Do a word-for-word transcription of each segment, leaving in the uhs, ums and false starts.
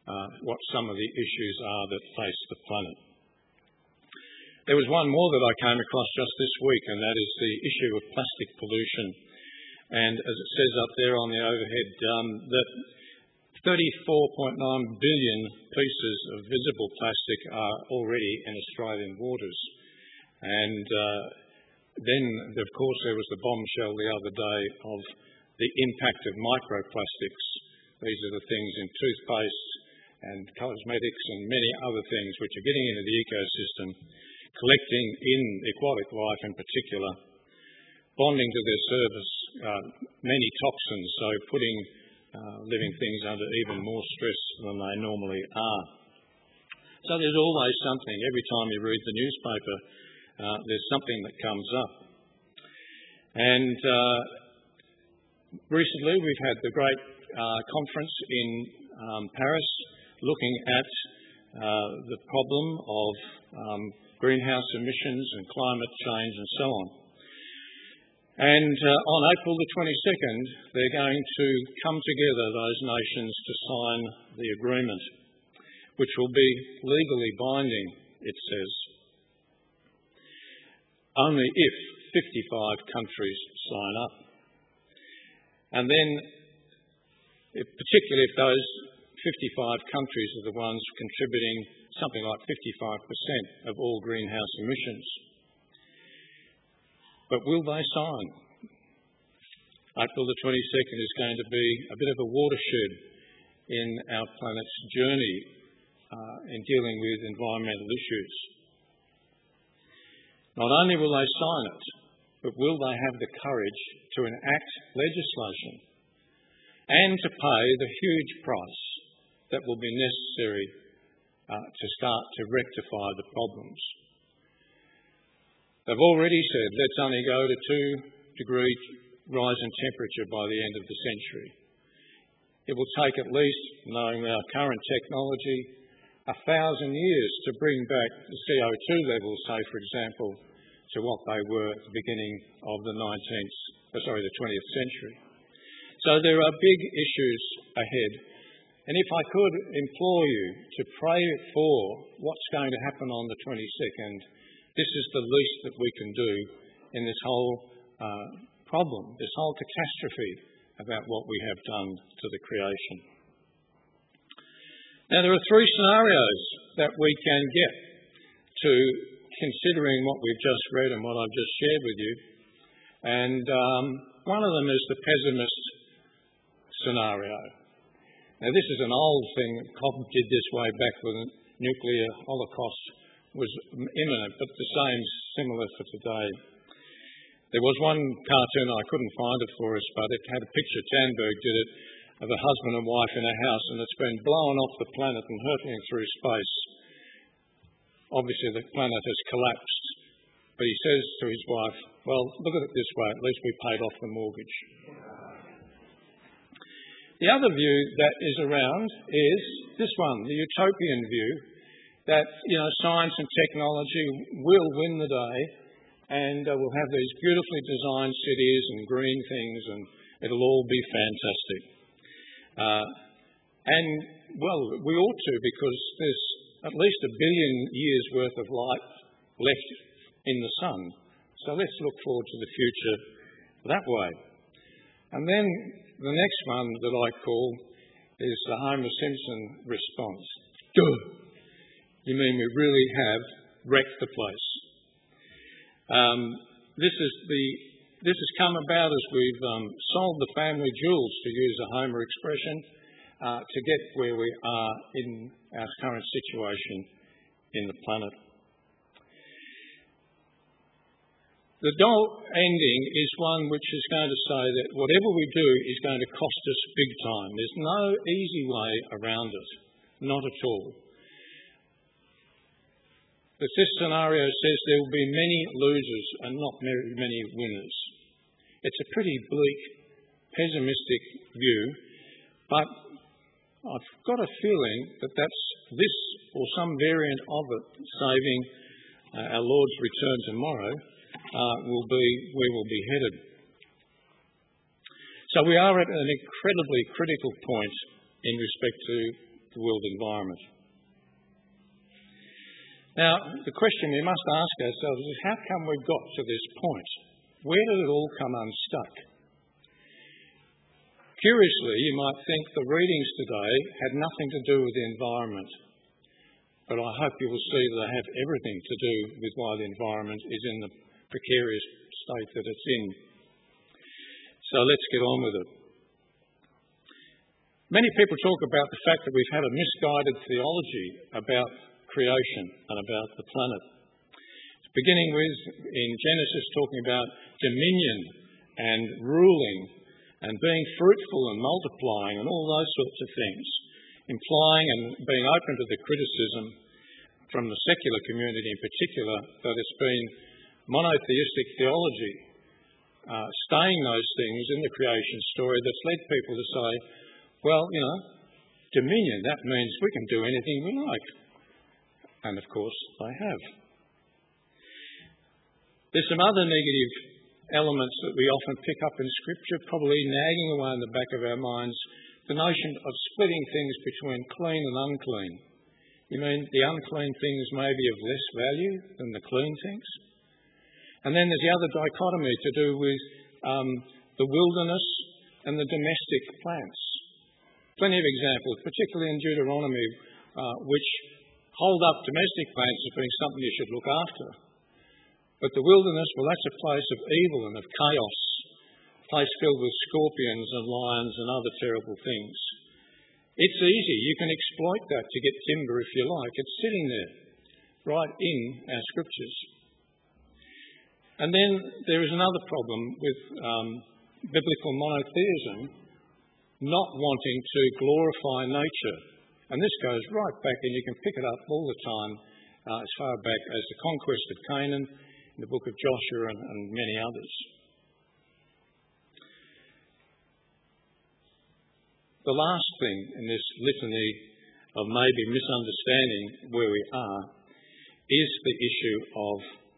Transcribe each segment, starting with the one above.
uh, what some of the issues are that face the planet. There was one more that I came across just this week, and that is the issue of plastic pollution. And as it says up there on the overhead, um, that thirty-four point nine billion pieces of visible plastic are already in Australian waters. And uh, then, of course, there was the bombshell the other day of the impact of microplastics. These are the things in toothpaste and cosmetics and many other things which are getting into the ecosystem, collecting in aquatic life in particular, bonding to their surface uh, many toxins, so putting uh, living things under even more stress than they normally are. So there's always something. Every time you read the newspaper, uh, there's something that comes up. And uh, recently we've had the great uh, conference in um, Paris looking at uh, the problem of um, greenhouse emissions and climate change and so on. And uh, on April the twenty-second, they're going to come together, those nations, to sign the agreement, which will be legally binding, it says, only if fifty-five countries sign up. And then, if, particularly if those fifty-five countries are the ones contributing something like fifty-five percent of all greenhouse emissions. But will they sign? April the twenty-second is going to be a bit of a watershed in our planet's journey uh, in dealing with environmental issues. Not only will they sign it, but will they have the courage to enact legislation and to pay the huge price that will be necessary uh, to start to rectify the problems? They've already said, let's only go to two degree rise in temperature by the end of the century. It will take at least, knowing our current technology, a thousand years to bring back the C O two levels, say, for example, to what they were at the beginning of the nineteenth, sorry, the twentieth century. So there are big issues ahead. And if I could implore you to pray for what's going to happen on the twenty-second, this is the least that we can do in this whole uh, problem, this whole catastrophe about what we have done to the creation. Now, there are three scenarios that we can get to considering what we've just read and what I've just shared with you. And um, one of them is the pessimist scenario. Now, this is an old thing. Cobb did this way back when the nuclear holocaust was imminent, but the same, similar for today. There was one cartoon, I couldn't find it for us, but it had a picture, Tandberg did it, of a husband and wife in a house, and it's been blown off the planet and hurtling through space. Obviously, the planet has collapsed. But he says to his wife, well, look at it this way, at least we paid off the mortgage. The other view that is around is this one, the utopian view, that, you know, science and technology will win the day, and uh, we'll have these beautifully designed cities and green things, and it'll all be fantastic. Uh, and, well, we ought to, because there's at least a billion years' worth of light left in the sun. So let's look forward to the future that way. And then the next one that I call is the Homer Simpson response. Duh! You mean we really have wrecked the place? Um, this is the this has come about as we've um, sold the family jewels, to use a Homer expression, uh, to get where we are in our current situation in the planet. The dull ending is one which is going to say that whatever we do is going to cost us big time. There's no easy way around it, not at all. But this scenario says there will be many losers and not very many winners. It's a pretty bleak, pessimistic view, but I've got a feeling that that's this or some variant of it, saving uh, our Lord's return tomorrow, uh, will be where we'll be headed. So we are at an incredibly critical point in respect to the world environment. Now, the question we must ask ourselves is, how come we've got to this point? Where did it all come unstuck? Curiously, you might think the readings today had nothing to do with the environment, but I hope you will see that they have everything to do with why the environment is in the precarious state that it's in. So let's get on with it. Many people talk about the fact that we've had a misguided theology about creation and about the planet. Beginning with, in Genesis, talking about dominion and ruling and being fruitful and multiplying and all those sorts of things, implying and being open to the criticism from the secular community in particular that it's been monotheistic theology, uh, staying those things in the creation story that's led people to say, well, you know, dominion, that means we can do anything we like. And of course, they have. There's some other negative elements that we often pick up in Scripture, probably nagging away in the back of our minds, the notion of splitting things between clean and unclean. You mean the unclean things may be of less value than the clean things? And then there's the other dichotomy to do with um, the wilderness and the domestic plants. Plenty of examples, particularly in Deuteronomy, uh, which hold up domestic plants as being something you should look after. But the wilderness, well, that's a place of evil and of chaos, a place filled with scorpions and lions and other terrible things. It's easy. You can exploit that to get timber if you like. It's sitting there, right in our scriptures. And then there is another problem with um, biblical monotheism, not wanting to glorify nature. And this goes right back, and you can pick it up all the time, uh, as far back as the conquest of Canaan, in the book of Joshua, and, and many others. The last thing in this litany of maybe misunderstanding where we are is the issue of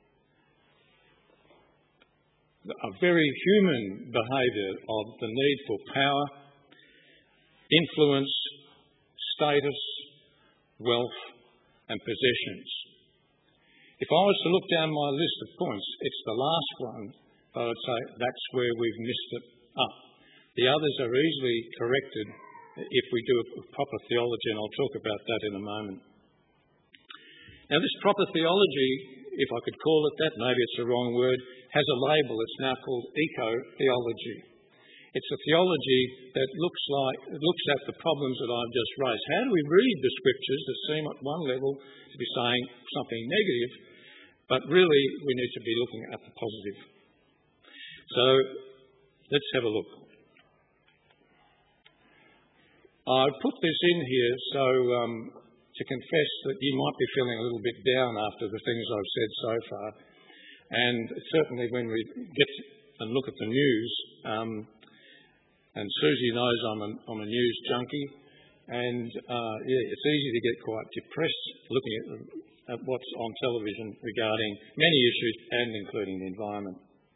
a very human behaviour of the need for power, influence, status, wealth and possessions. If I was to look down my list of points, it's the last one that I would say that's where we've missed it up. The others are easily corrected if we do a proper theology, and I'll talk about that in a moment. Now, this proper theology, if I could call it that, maybe it's the wrong word, has a label. It's now called eco-theology. It's a theology that looks like it looks at the problems that I've just raised. How do we read the scriptures that seem at one level to be saying something negative, but really we need to be looking at the positive? So let's have a look. I put this in here so um, to confess that you might be feeling a little bit down after the things I've said so far. And certainly when we get and look at the news, um, and Susie knows I'm a, I'm a news junkie, and uh, yeah, it's easy to get quite depressed looking at, at what's on television regarding many issues, and including the environment.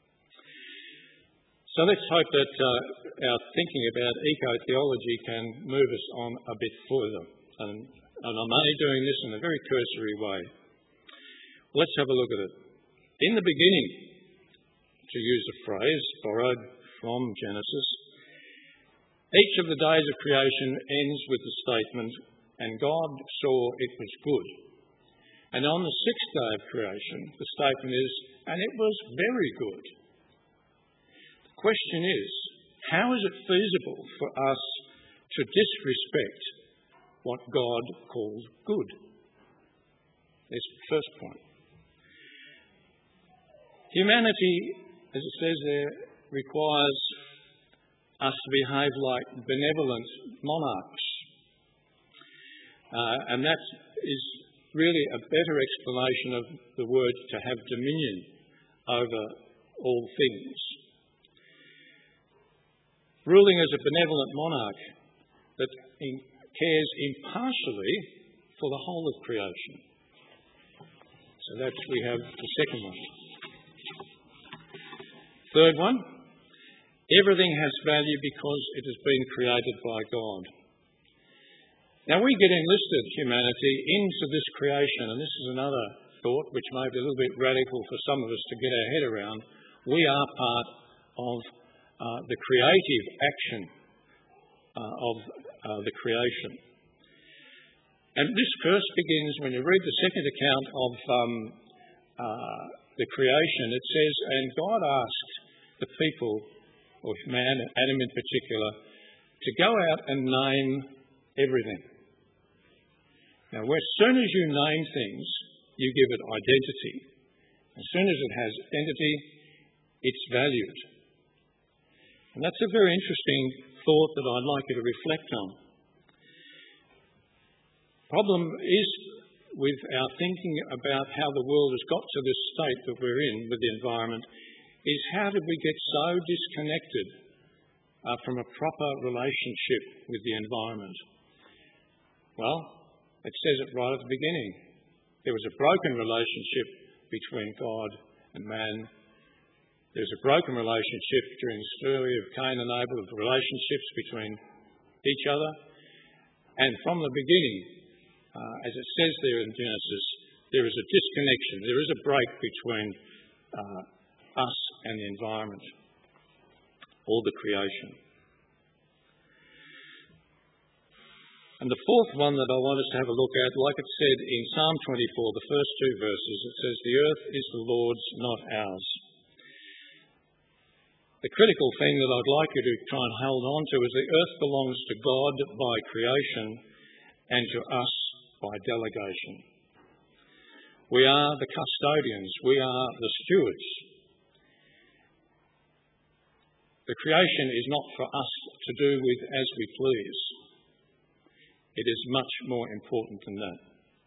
So let's hope that uh, our thinking about eco-theology can move us on a bit further. And, and I'm only doing this in a very cursory way. Let's have a look at it. In the beginning, to use a phrase borrowed from Genesis, each of the days of creation ends with the statement, and God saw it was good. And on the sixth day of creation, the statement is, and it was very good. The question is, how is it feasible for us to disrespect what God called good? That's the first point. Humanity, as it says there, requires us to behave like benevolent monarchs. Uh, and that is really a better explanation of the word to have dominion over all things. Ruling as a benevolent monarch that in, cares impartially for the whole of creation. So that's, we have the second one. Third one, everything has value because it has been created by God. Now, we get enlisted, humanity, into this creation, and this is another thought which may be a little bit radical for some of us to get our head around. We are part of uh, the creative action uh, of uh, the creation. And this first begins when you read the second account of um, uh, the creation. It says, and God asked the people, or man, Adam in particular, to go out and name everything. Now, as soon as you name things, you give it identity. As soon as it has identity, it's valued. And that's a very interesting thought that I'd like you to reflect on. Problem is with our thinking about how the world has got to this state that we're in with the environment is how did we get so disconnected uh, from a proper relationship with the environment? Well, it says it right at the beginning. There was a broken relationship between God and man. There was a broken relationship during the story of Cain and Abel, of the relationships between each other. And from the beginning, uh, as it says there in Genesis, there is a disconnection. There is a break between uh, us and the environment, or the creation. And the fourth one that I want us to have a look at, like it said in Psalm twenty-four, the first two verses, it says, "The earth is the Lord's, not ours." The critical thing that I'd like you to try and hold on to is the earth belongs to God by creation and to us by delegation. We are the custodians. We are the stewards. The creation is not for us to do with as we please. It is much more important than that.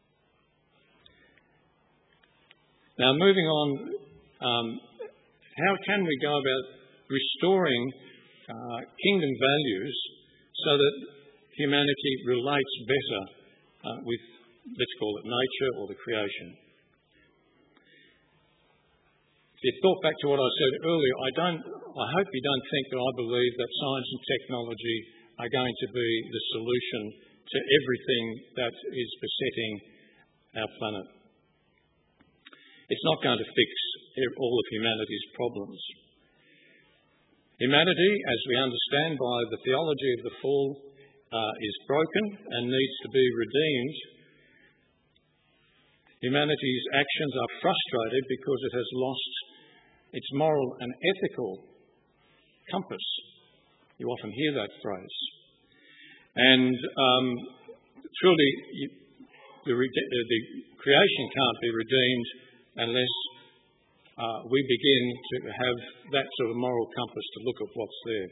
Now, moving on, um, how can we go about restoring uh, kingdom values so that humanity relates better uh, with, let's call it nature or the creation? If you thought back to what I said earlier, I don't. I hope you don't think that I believe that science and technology are going to be the solution to everything that is besetting our planet. It's not going to fix all of humanity's problems. Humanity, as we understand by the theology of the fall, uh, is broken and needs to be redeemed. Humanity's actions are frustrated because it has lost its moral and ethical compass. You often hear that phrase. And um, truly, you, the, the creation can't be redeemed unless uh, we begin to have that sort of moral compass to look at what's there.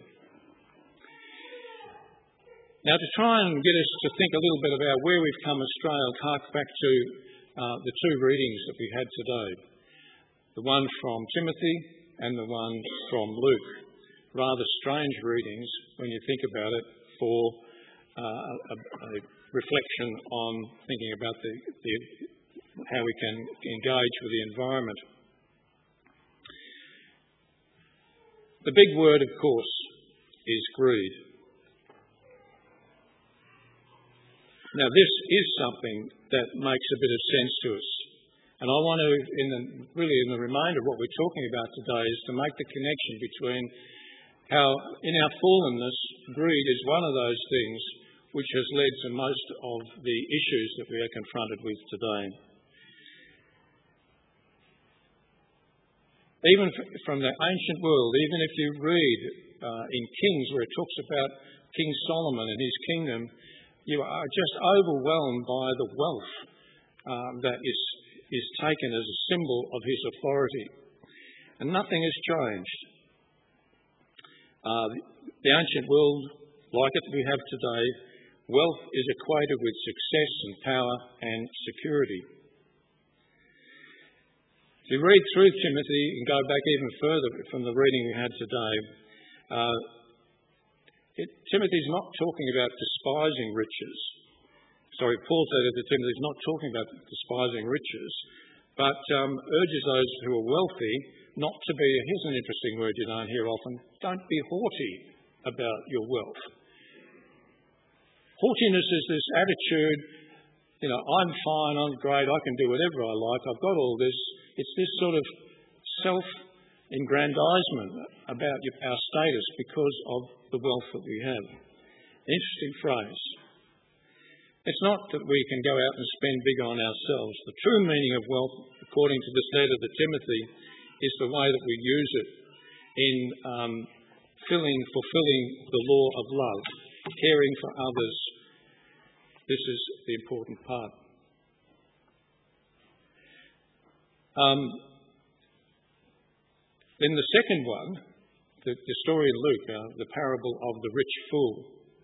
Now, to try and get us to think a little bit about where we've come astray, I'll hark back to uh, the two readings that we had today. The one from Timothy and the one from Luke. Rather strange readings when you think about it for uh, a, a reflection on thinking about the, the, how we can engage with the environment. The big word, of course, is greed. Now, this is something that makes a bit of sense to us. And I want to, in the, really in the remainder of what we're talking about today, is to make the connection between how, in our fallenness, greed is one of those things which has led to most of the issues that we are confronted with today. Even from the ancient world, even if you read uh, in Kings where it talks about King Solomon and his kingdom, you are just overwhelmed by the wealth um, that is, is taken as a symbol of his authority. And nothing has changed. Uh, the ancient world, like it we have today, wealth is equated with success and power and security. If you read through Timothy and go back even further from the reading we had today, uh, it, Timothy's not talking about despising riches. Sorry, Paul said that Timothy's not talking about despising riches, but um, urges those who are wealthy not to be, here's an interesting word you don't hear often, don't be haughty about your wealth. Haughtiness is this attitude, you know, I'm fine, I'm great, I can do whatever I like, I've got all this. It's this sort of self-aggrandisement about our status because of the wealth that we have. Interesting phrase. It's not that we can go out and spend big on ourselves. The true meaning of wealth, according to this letter to Timothy, is the way that we use it in um, filling, fulfilling the law of love, caring for others. This is the important part. Um, then the second one, the, the story in Luke, uh, the parable of the rich fool.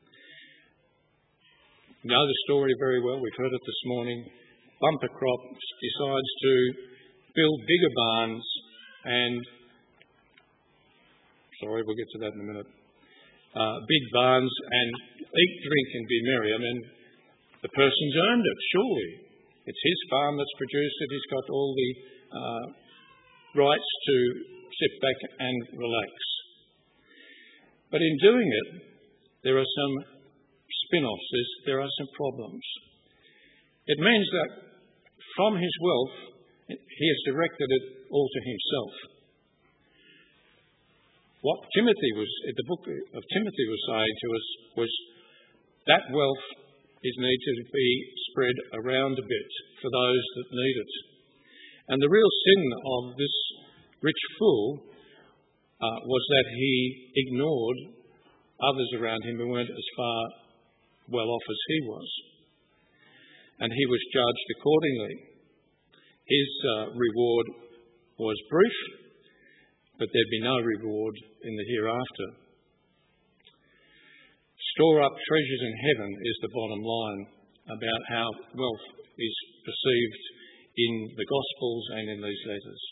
You know the story very well. We've heard it this morning. Bumper crop decides to build bigger barns and, sorry, we'll get to that in a minute, uh, big barns and eat, drink and be merry. I mean, the person's earned it, surely. It's his farm that's produced it. He's got all the uh, rights to sit back and relax. But in doing it, there are some spin-offs, there are some problems. It means that from his wealth, he has directed it all to himself. What Timothy was, the book of Timothy was saying to us was that wealth is needed to be spread around a bit for those that need it. And the real sin of this rich fool uh, was that he ignored others around him who weren't as far well off as he was. And he was judged accordingly. His uh, reward was brief, but there'd be no reward in the hereafter. Store up treasures in heaven is the bottom line about how wealth is perceived in the Gospels and in these letters.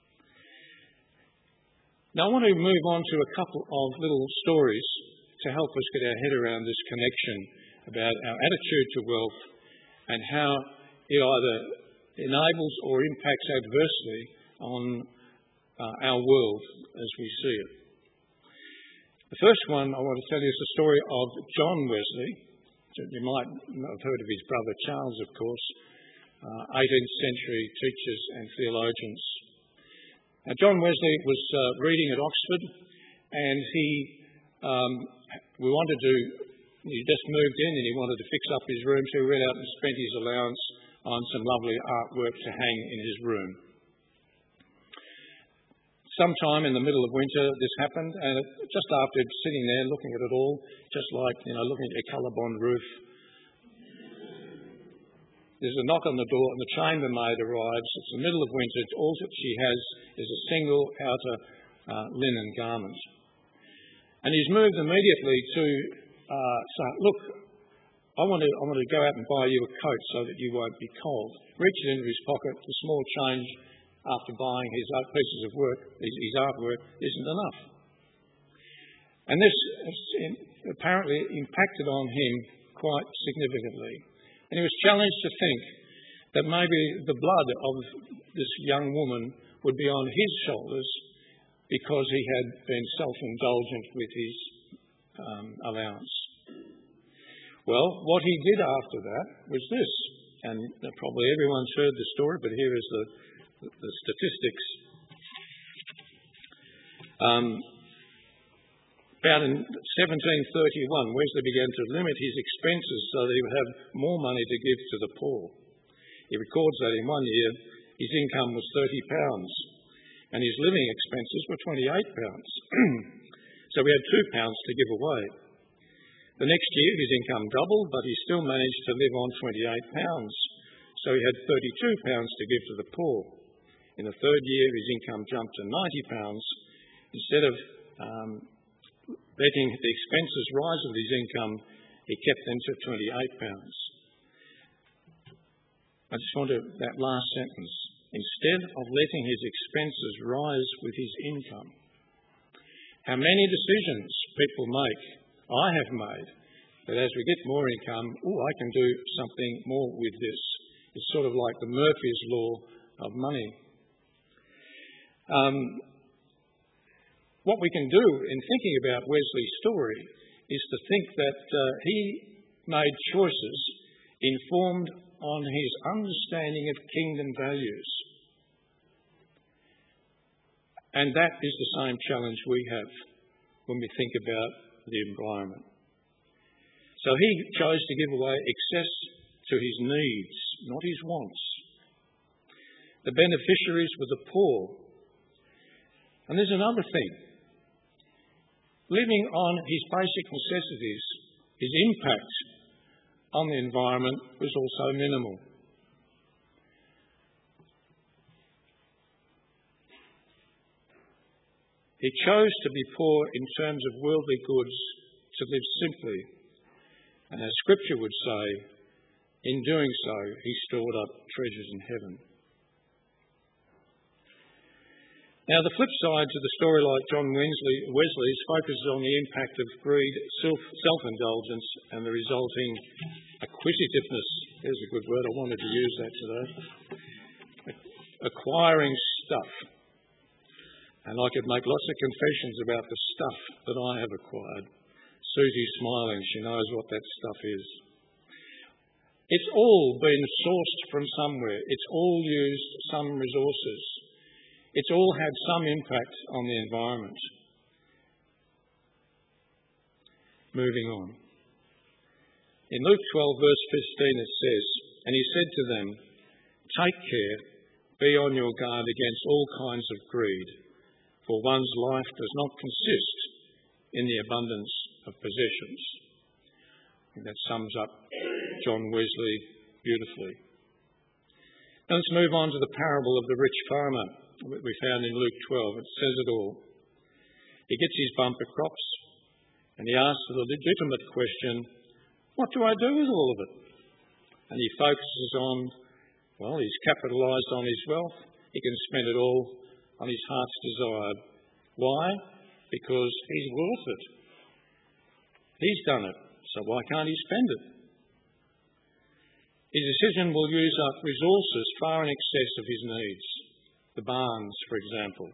Now I want to move on to a couple of little stories to help us get our head around this connection about our attitude to wealth and how it either enables or impacts adversely on uh, our world as we see it. The first one I want to tell you is the story of John Wesley. You might have heard of his brother Charles, of course, uh, eighteenth century teachers and theologians. Now, John Wesley was uh, reading at Oxford, and he um, we wanted to. He just moved in, and he wanted to fix up his room, so he went out and spent his allowance on some lovely artwork to hang in his room. Sometime in the middle of winter, this happened, and it, just after sitting there looking at it all, just like, you know, looking at your colour-bond roof, there's a knock on the door, and the chambermaid arrives. It's the middle of winter. It's all that she has is a single outer uh, linen garment. And he's moved immediately to uh, say, look, I want to I want to go out and buy you a coat so that you won't be cold. Reaches into his pocket, the small change after buying his pieces of work, his, his artwork, isn't enough. And this apparently impacted on him quite significantly. And he was challenged to think that maybe the blood of this young woman would be on his shoulders because he had been self-indulgent with his um, allowance. Well, what he did after that was this, and probably everyone's heard the story, but here is the, the statistics. Um, about in seventeen thirty-one, Wesley began to limit his expenses so that he would have more money to give to the poor. He records that in one year his income was thirty pounds and his living expenses were twenty-eight pounds. So he had two pounds to give away. The next year his income doubled, but he still managed to live on twenty-eight pounds. So he had thirty-two pounds to give to the poor. In the third year his income jumped to ninety pounds. Instead of um, letting the expenses rise with his income, he kept them to twenty-eight pounds. I just want to, that last sentence, instead of letting his expenses rise with his income. How many decisions people make, I have made, that as we get more income, oh, I can do something more with this. It's sort of like the Murphy's Law of money. Um, What we can do in thinking about Wesley's story is to think that uh, he made choices informed on his understanding of kingdom values. And that is the same challenge we have when we think about the environment. So he chose to give away excess to his needs, not his wants. The beneficiaries were the poor. And there's another thing. Living on his basic necessities, his impact on the environment was also minimal. He chose to be poor in terms of worldly goods, to live simply. And as Scripture would say, in doing so, he stored up treasures in heaven. Now, the flip side to the story like John Wesley, Wesley's focuses on the impact of greed, self, self-indulgence and the resulting acquisitiveness. There's a good word, I wanted to use that today. Acquiring stuff. And I could make lots of confessions about the stuff that I have acquired. Susie's smiling, she knows what that stuff is. It's all been sourced from somewhere. It's all used some resources. It's all had some impact on the environment. Moving on. In Luke twelve, verse fifteen, it says, "And he said to them, take care, be on your guard against all kinds of greed, for one's life does not consist in the abundance of possessions." I think that sums up John Wesley beautifully. Now let's move on to the parable of the rich farmer that we found in Luke twelve. It says it all. He gets his bumper crops and he asks the legitimate question, what do I do with all of it? And he focuses on, well, he's capitalised on his wealth. He can spend it all on his heart's desire. Why? Because he's worth it. He's done it, so why can't he spend it? His decision will use up resources far in excess of his needs. The barns, for example.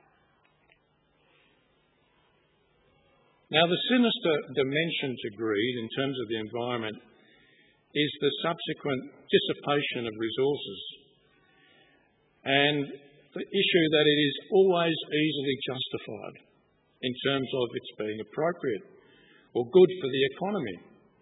Now, the sinister dimension to greed in terms of the environment is the subsequent dissipation of resources and the issue that it is always easily justified in terms of its being appropriate or good for the economy.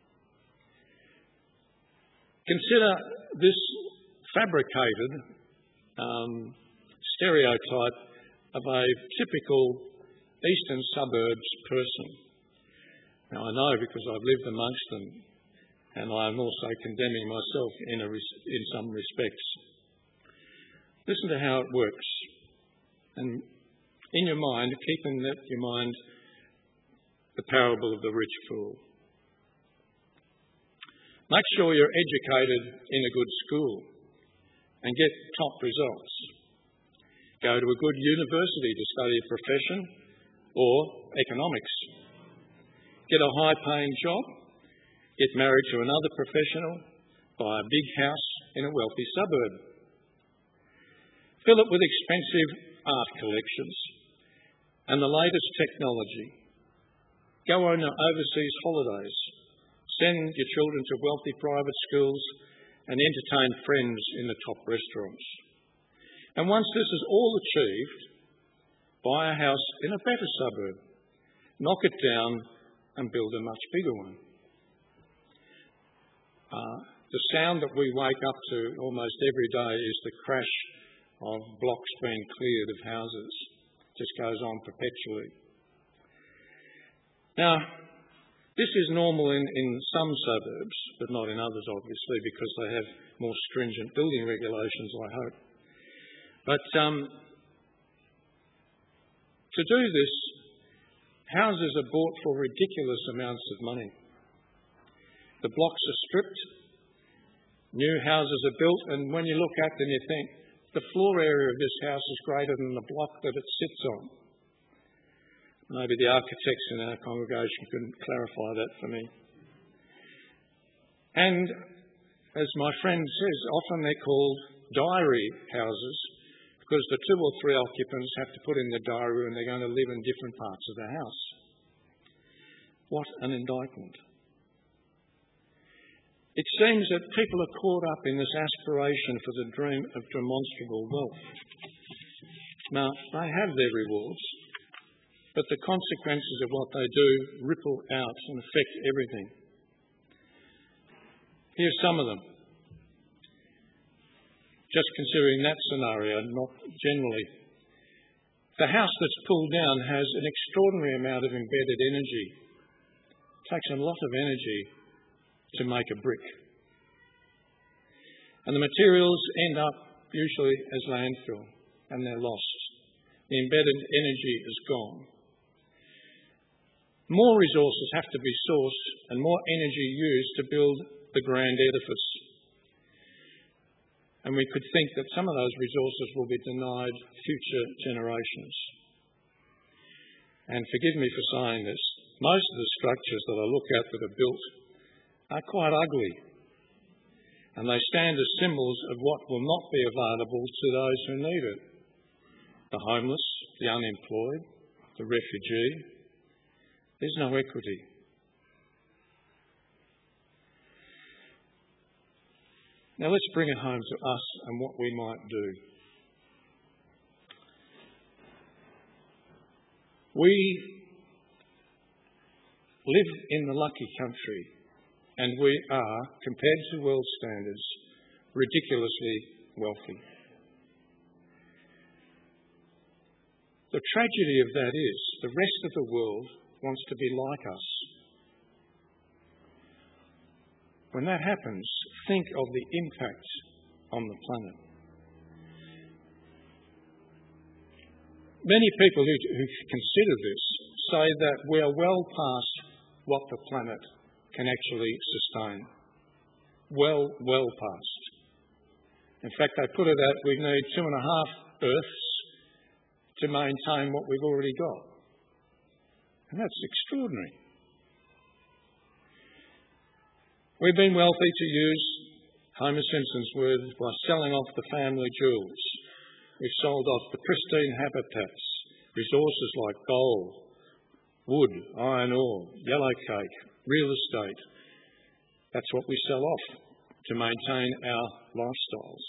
Consider this fabricated um, stereotype of a typical eastern suburbs person. Now, I know because I've lived amongst them, and I am also condemning myself in, a, in some respects. Listen to how it works. And in your mind, keep in your mind the parable of the rich fool. Make sure you're educated in a good school and get top results. Go to a good university to study a profession or economics. Get a high-paying job. Get married to another professional. Buy a big house in a wealthy suburb. Fill it with expensive art collections and the latest technology. Go on overseas holidays. Send your children to wealthy private schools and entertain friends in the top restaurants. And once this is all achieved, buy a house in a better suburb, knock it down and build a much bigger one. Uh, the sound that we wake up to almost every day is the crash of blocks being cleared of houses. It just goes on perpetually. Now, this is normal in, in some suburbs, but not in others, obviously, because they have more stringent building regulations, I hope. But um, to do this, houses are bought for ridiculous amounts of money. The blocks are stripped, new houses are built, and when you look at them, you think, the floor area of this house is greater than the block that it sits on. Maybe the architects in our congregation can clarify that for me. And as my friend says, often they're called diary houses because the two or three occupants have to put in the diary and they're going to live in different parts of the house. What an indictment. It seems that people are caught up in this aspiration for the dream of demonstrable wealth. Now, they have their rewards, but the consequences of what they do ripple out and affect everything. Here's some of them. Just considering that scenario, not generally. The house that's pulled down has an extraordinary amount of embedded energy. It takes a lot of energy to make a brick. And the materials end up usually as landfill, and they're lost. The embedded energy is gone. More resources have to be sourced and more energy used to build the grand edifice. And we could think that some of those resources will be denied future generations. And forgive me for saying this, most of the structures that I look at that are built are quite ugly. And they stand as symbols of what will not be available to those who need it. The homeless, the unemployed, the refugee. There's no equity. Now let's bring it home to us and what we might do. We live in the lucky country, and we are, compared to world standards, ridiculously wealthy. The tragedy of that is the rest of the world wants to be like us. When that happens, think of the impact on the planet. Many people who, who consider this say that we are well past what the planet can actually sustain. Well, well past. In fact, they put it at we need two and a half Earths to maintain what we've already got. And that's extraordinary. We've been wealthy, to use Homer Simpson's words, by selling off the family jewels. We've sold off the pristine habitats, resources like gold, wood, iron ore, yellow cake, real estate. That's what we sell off to maintain our lifestyles.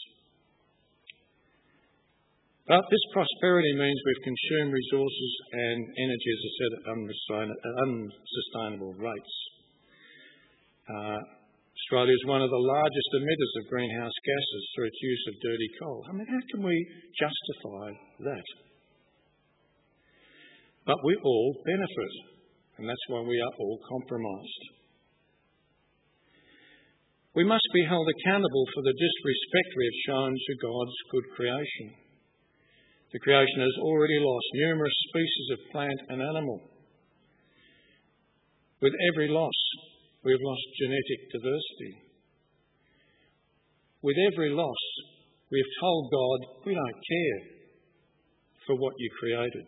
But this prosperity means we've consumed resources and energy, as I said, at unsustainable rates. Uh, Australia is one of the largest emitters of greenhouse gases through its use of dirty coal. I mean, how can we justify that? But we all benefit, and that's why we are all compromised. We must be held accountable for the disrespect we have shown to God's good creation. The creation has already lost numerous species of plant and animal. With every loss, we have lost genetic diversity. With every loss, we have told God, we don't care for what you created.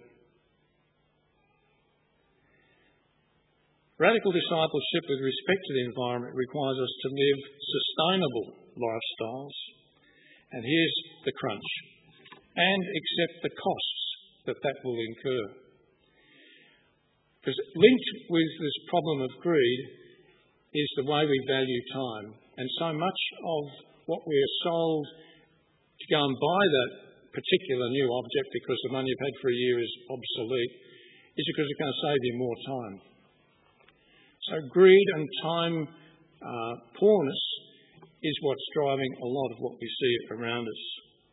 Radical discipleship with respect to the environment requires us to live sustainable lifestyles. And here's the crunch. And accept the costs that that will incur. Because linked with this problem of greed is the way we value time. And so much of what we are sold to go and buy that particular new object because the money you've had for a year is obsolete is because it's going to save you more time. So greed and time uh, poorness is what's driving a lot of what we see around us.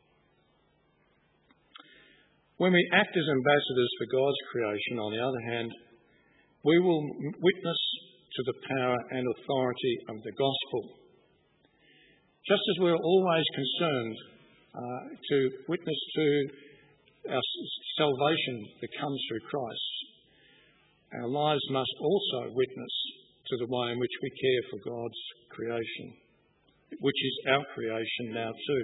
When we act as ambassadors for God's creation, on the other hand, we will witness to the power and authority of the gospel. Just as we're always concerned uh, to witness to our salvation that comes through Christ, our lives must also witness to the way in which we care for God's creation, which is our creation now too.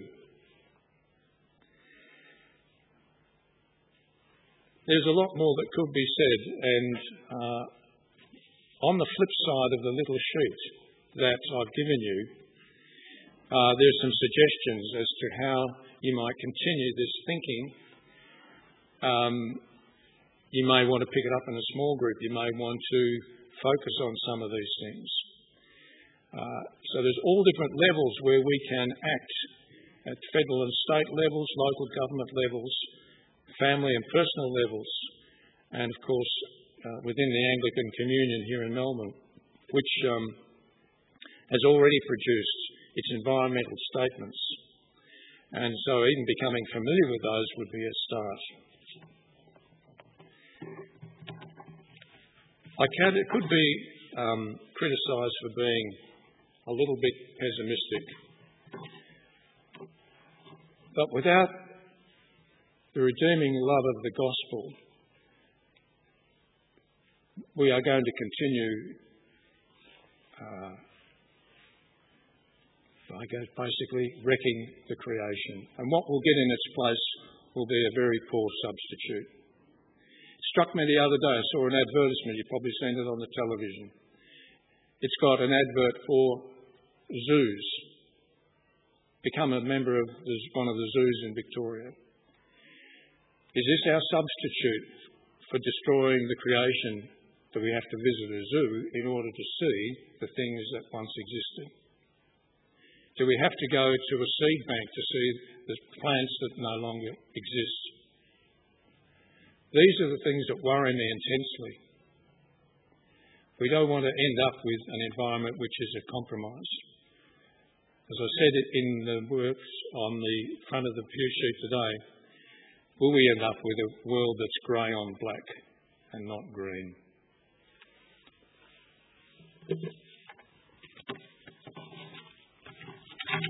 There's a lot more that could be said, and uh, on the flip side of the little sheet that I've given you, uh, there's some suggestions as to how you might continue this thinking. Um, you may want to pick it up in a small group. You may want to focus on some of these things. Uh, so there's all different levels where we can act at federal and state levels, local government levels, family and personal levels, and of course uh, within the Anglican Communion here in Melbourne, which um, has already produced its environmental statements. And so even becoming familiar with those would be a start. I can, it could be um, criticised for being a little bit pessimistic. But without the redeeming love of the gospel, we are going to continue uh, I guess basically wrecking the creation. And what we'll get in its place will be a very poor substitute. It struck me the other day, I saw an advertisement, you've probably seen it on the television. It's got an advert for zoos. Become a member of one of the zoos in Victoria. Is this our substitute for destroying the creation, that we have to visit a zoo in order to see the things that once existed? Do we have to go to a seed bank to see the plants that no longer exist? These are the things that worry me intensely. We don't want to end up with an environment which is a compromise. As I said in the works on the front of the pew sheet today, will we end up with a world that's grey on black and not green?